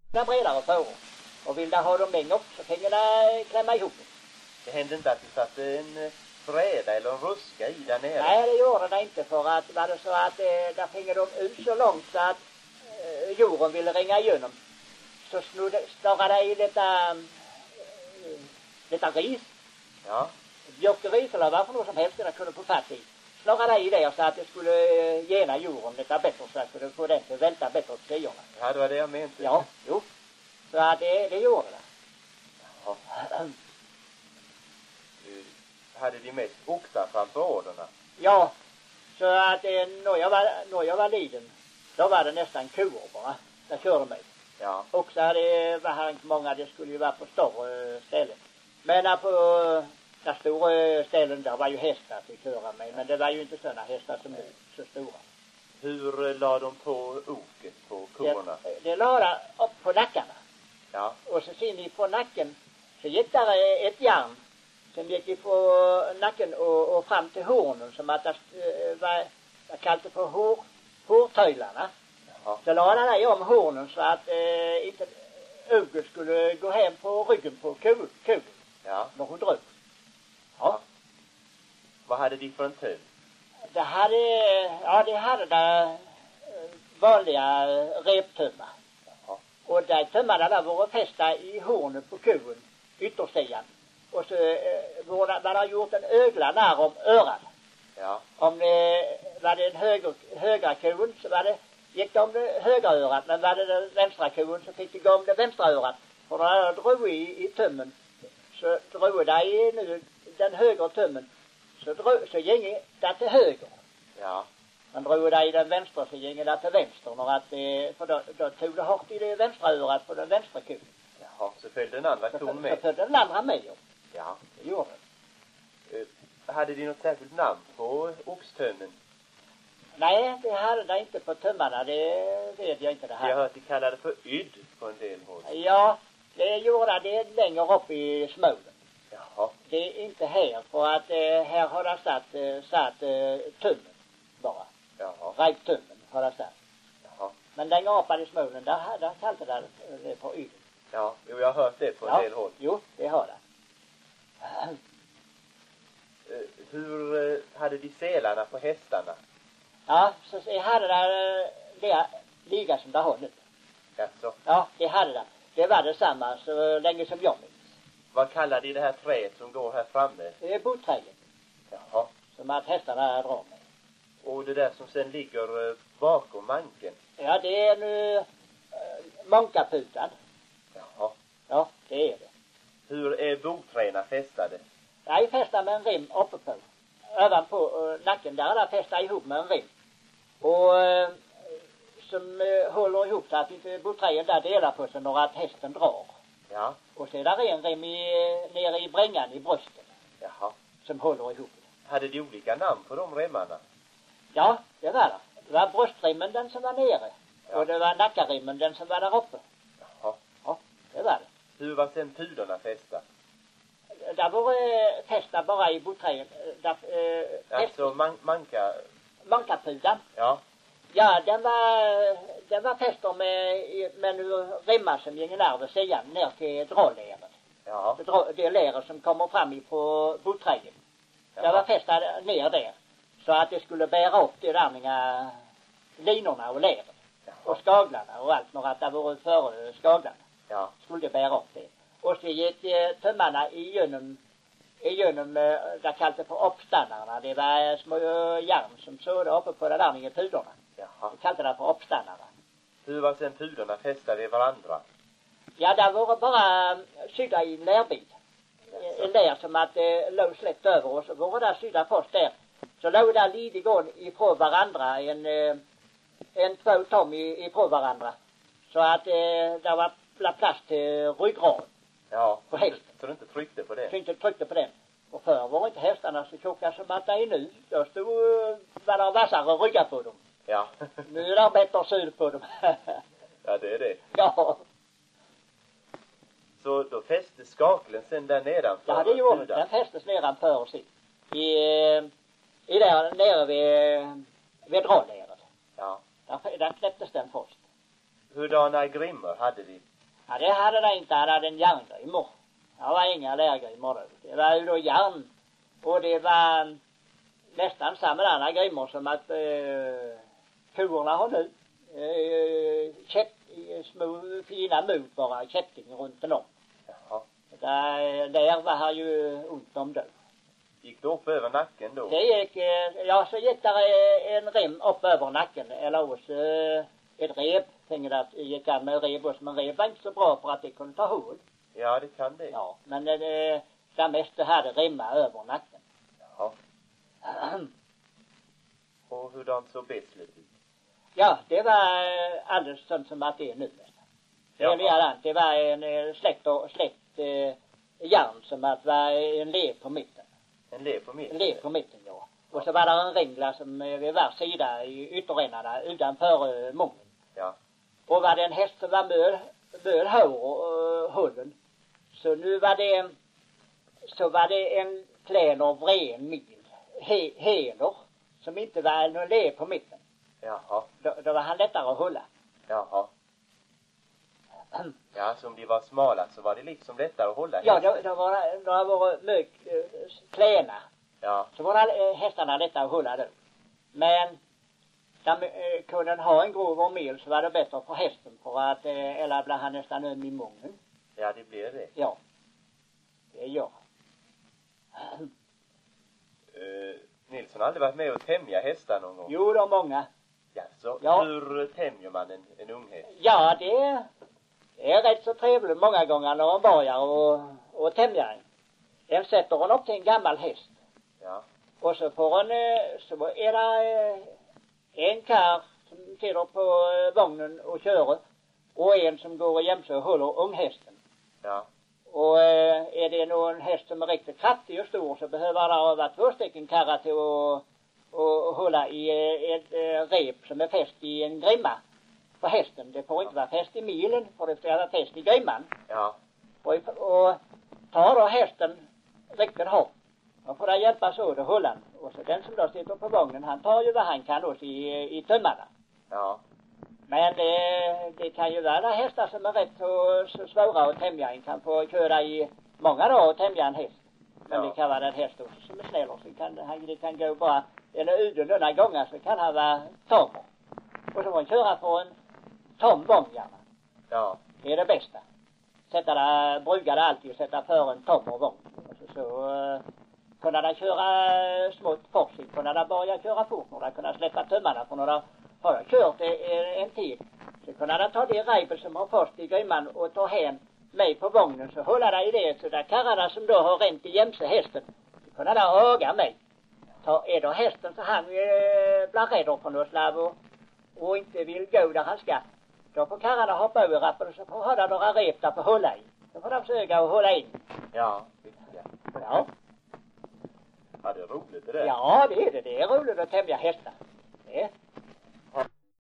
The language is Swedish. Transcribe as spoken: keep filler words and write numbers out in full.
Den bredare på. Och vill ha dem längre upp så kan jag klämma ihop. Det hände inte att du satte en bräda eller en ruska i där nere? Nej, det gjorde det inte, för att var det så att eh, där fick de ut så långt så att eh, jorden ville ringa igenom. Så snodde, starrade i detta, eh, detta ris. Ja. Björkeris eller vad för något som helst det kunde få fatt i. Snarare i det så att det skulle gena jorden detta bättre så att det få den att välta bättre åt sidorna. Ja, det var det jag menade. Ja, jo. Så att det, det gjorde det. Ja. Hade de mest oxar framför åderna? Ja, så att eh, när, jag var, när jag var liten då var det nästan kor bara. Där körde mig. Ja. Oxar det var här inte många, det skulle ju vara på större ställen. Men på de stora ställen där var ju hästar till köra med. Men det var ju inte sådana hästar som är så stora. Hur la de på oket på korna? Det, det la upp på nackarna. Ja. Och så sen ifrån nacken så gick där ett järn som gick ifrån nacken och, och fram till hornen som att det äh, var, jag kallade för hår, hårtöjlarna. Jaha. Så la han där om hornen så att äh, inte ögat skulle gå hem på ryggen på kogen. Ja. När hon drog. Ja. Vad hade de för en töm? Det hade, ja det hade där vanliga reptömmar. Jaha. Och där tömmarna där var fästa i hornet på kogen, yttersidan. Och så eh, var man har gjort en ögla när om örat. Ja. Om det var det en höger, högra kogen så var det, gick det om det högra örat. Men var det den vänstra kogen så fick det gå om det vänstra örat. För när drog i, i tömmen så drog det i nu den högra tömmen. Så, drog, så gick det till höger. Ja. Man drog det i den vänstra så gick det till vänster. När att, för då, då tog det hårt i det vänstra örat på den vänstra kogen. Jaha, så följde den andra kon med? Så följde den andra med, ja. Ja. Det gjorde det. Uh, hade de något särskilt namn på oxtömmen? Nej, det hade det inte på tömmarna. Det vet jag inte det här. Jag har hört de kallade det för ydd på en del håll. Ja, det gjorde det längre upp i Smålen. Jaha. Det är inte här, för att eh, här har det satt, eh, satt eh, tummen bara. Jaha. Räktummen har det satt. Jaha. Men längre upp i Smålen, där, där kallade det det för ydd. Ja, jo, jag har hört det på en ja. del håll. Jo, det har det. Uh, hur uh, hade de selarna på hästarna? Ja, så jag hade där det liga som det har nu. Jaså? Ja, det hade det. Det var detsamma så länge som jag minns. Vad kallar de det här träet som går här framme? Det är boträget. Jaha. Som att hästarna drar med. Och det där som sen ligger uh, bakom manken? Ja, det är nu uh, mankaputan. Jaha. Ja, det är det. Hur är boträna fästade? Jag är fästa med en rim uppe på. Ovanpå uh, nacken där är det fästa ihop med en rim. Och uh, som uh, håller ihop så att inte boträgen där delar på sig några att hästen drar. Ja. Och så är där en rim i, nere i brängan i bröstet. Jaha. Som håller ihop. Hade de olika namn på de remmarna? Ja, det var det. Det var bröstrimmen den som var nere. Ja. Och det var nackarimmen den som var där uppe. Jaha. Ja, det var det. Hur var sen puderna fästa? Där var eh, fästa bara i boträgen. Där, eh, alltså man, manka... Mankaputan. Ja. Ja, den var, den var fäster med, med nu rimmar som gick ner vid sidan ner till dråläret. Ja. Det, det läret som kommer fram i på boträgen. Ja. Det var fästa ner där. Så att det skulle bära upp de där mina linorna och läret. Ja. Och skaglarna och allt. Några att det var före skaglarna. Ja. Skulle det bära upp det. Och så gick eh, tömmarna igenom, igenom eh, det kallade för uppstannarna. Det var små eh, järn som såg uppe på det där med puderna. Jaha. Det kallade det för uppstannarna. Hur var sen puderna fästa vid varandra? Ja, där var bara sydda i en lärbit. En lär som att eh, låg släppt över och så var det sydda först där. Så låg där lite gång ifrån varandra, en, eh, en två tom ifrån varandra. Så att eh, det var plats till ryggrad. Ja, på hästen. Så du inte tryckte på det? Så inte tryckte på den. Och förr var inte hästarna så tjocka som att det är nu. Då stod, var det vassare ryggar på dem. Ja. Nu är det bättre syd på dem. Ja, det är det. Ja. Så då fäste skaklen sen där nedanför? Ja, det gjorde det. Den fästes nedanför och sitt. I, i där nere vid, vid dråläret. Ja. Där, där knäpptes den först. Hurdana grimmor hade vi? Ja, det hade det inte. Han hade en järngrimor. Det var inga lärgrimor då. Det var ju då järn. Och det var nästan samma andra grimor som att eh, korna har nu. Eh, käpp, små fina mot bara kätting runt den om. Jaha. Där, där var han ju ont om då. Gick det upp över nacken då? Det gick, eh, ja så gick där eh, en rem upp över nacken. Eller också eh, ett rep. Tänkte att det gick an med rep också. Men rep var inte så bra för att det kunde ta hål. Ja, det kan det. Ja, men det, det, det mesta hade remma över nacken. Jaha. Och hurdant så betslet ut? Ja, det var eh, alldeles sånt som att det är nu. Det, ja. det var en eh, släkt och släkt eh, järn som att var en lev på mitten. En lev på mitten? En lev på mitten, ja. Och så var det en ringla som eh, vid var sida i ytterändarna utanför eh, mången. Ja. Och var det en häst som var möl, möl hår och uh, hullen. Så nu var det så var det en klän av ren mil. He, heler som inte var någon lev på mitten. Jaha. Då, då var han lättare att hålla. Jaha. Ja, så om de var smala så var det liksom lättare att hålla. Ja, då, då var det, då var det mycket uh, kläna. Ja. Så var det, uh, hästarna lättare att hålla då. Men de uh, kunde ha en grov mil så var det bättre för hästen för att uh, eller blev han nästan öm i mången. Ja, det blir det. Ja. Det gör. Uh, Nilsson har aldrig varit med och tämja hästar någon gång? Jo, de många. Ja, så ja. Hur tämjer man en, en ung häst? Ja, det, det är rätt så trevligt många gånger när man börjar och, och tämja en. En sätter hon upp till en gammal häst. Ja. Och så får hon, så är det en kar som sitter på vagnen och kör. Och en som går och jämser och håller unghästen. Ja. Och är det någon häst som är riktigt kraftig och stor så behöver det vara två stycken karrar till att och hålla i ett rep som är fäst i en grimma på hästen. Det får inte vara fäst i milen, för det ska vara fäst i grimman. Ja. Och, och tar då hästen riktigt hårt. Och får det hjälpas åt att hålla den. Och så den som då sitter på vagnen, han tar ju vad han kan också i, i tömmarna. Ja. Men det, det kan ju vara hästar som är rätt så, så svåra att tämja. En kan få köra i många dagar och tämja en häst. Men ja. Det kan vara en häst också som är snäll och så kan det, det kan gå bara eller uden några gånger så kan han vara tom. Och så får man köra på en tom vagn gärna. Ja. Det är det bästa. Sätta det, brukar det alltid sätta för en tom vagn. Och så, så uh, kunna det köra smått fort. Kunna det börja köra fort. När det kunna släppa tömmarna. För när det har kört det en tid. Så kunna det ta det rejbel som har först i grimman och ta hem mig på vagnen. Så hålla det i det. Så där karrarna som då har rent i jämse hästen. Så kunna det öga mig. Ta, är då hästen så han eh, blir rädd på något slav och, och inte vill gå där han ska. Då får karlarna hoppa över rappen och så får hålla några rep där på hålla i. Då får de försöka att hålla in. Ja, ja. Ja. Ja, det är roligt det där. Ja, det är det. Det är roligt att tämja hästar. Det är.